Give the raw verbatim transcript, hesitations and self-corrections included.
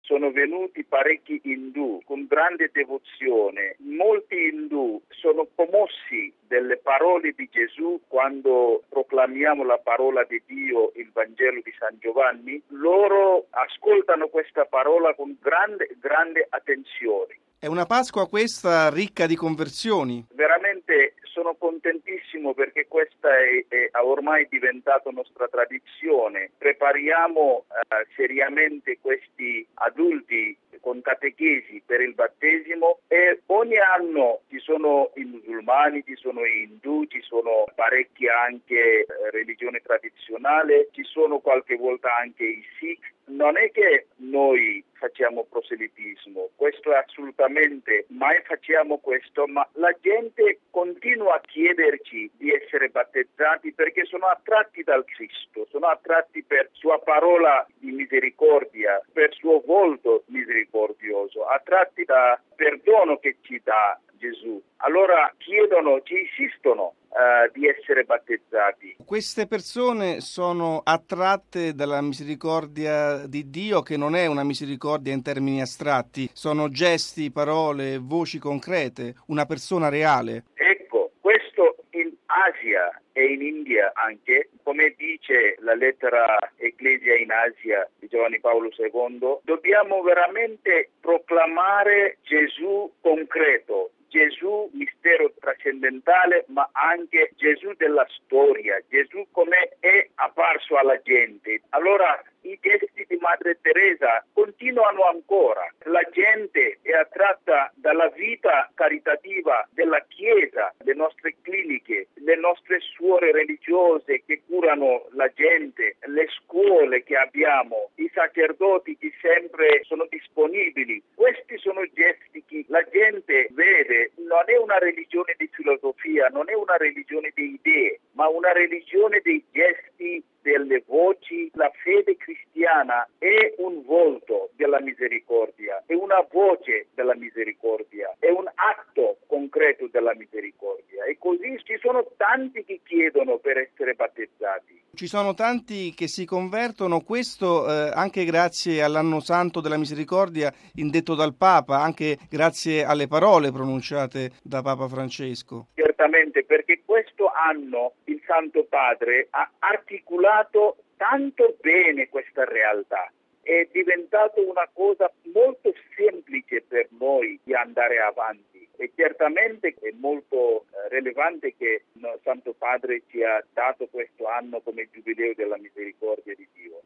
sono venuti parecchi indù con grande devozione. Molti indù sono commossi delle parole di Gesù quando proclamiamo la parola di Dio, il Vangelo di San Giovanni. Loro ascoltano questa parola con grande, grande attenzione. È una Pasqua questa ricca di conversioni. Veramente sono contentissimo perché questa è, è ormai diventata nostra tradizione. Prepariamo eh, seriamente questi adulti con catechesi per il battesimo e ogni anno ci sono i musulmani, ci sono gli indù, ci sono parecchie anche eh, religioni tradizionali, ci sono qualche volta anche i Sikh. Non è che noi facciamo proselitismo, questo è assolutamente, mai facciamo questo, ma la gente continua a chiederci di essere battezzati perché sono attratti dal Cristo, sono attratti per sua parola di misericordia, per suo volto misericordioso, attratti da perdono che ci dà Gesù. Allora chiedono, ci insistono uh, di essere battezzati. Queste persone sono attratte dalla misericordia di Dio, che non è una misericordia in termini astratti, sono gesti, parole, voci concrete, una persona reale. Ecco, questo in Asia e in India anche, come dice la lettera Ecclesia in Asia di Giovanni Paolo secondo, dobbiamo veramente proclamare Gesù concreto, Gesù mistero trascendentale, ma anche Gesù della storia, Gesù come è apparso alla gente. Allora i gesti di Madre Teresa continuano ancora. La gente è attratta dalla vita caritativa della Chiesa, le nostre cliniche, le nostre suore religiose che curano la gente, le scuole che abbiamo, i sacerdoti che sempre sono disponibili. Questi sono gesti che la gente vede. Non è una religione di filosofia, non è una religione di idee, ma una religione dei gesti, delle voci. La fede cristiana è un volto della misericordia, è una voce della misericordia, è un atto concreto della misericordia. E così ci sono tanti che chiedono per essere battezzati. Ci sono tanti che si convertono, questo eh, anche grazie all'anno santo della misericordia indetto dal Papa, anche grazie alle parole pronunciate da Papa Francesco. Certamente, perché questo anno il Santo Padre ha articolato tanto bene questa realtà. È diventato una cosa molto semplice per noi di andare avanti e certamente è molto eh, rilevante che il Santo Padre ci ha dato questo anno come giubileo della misericordia di Dio.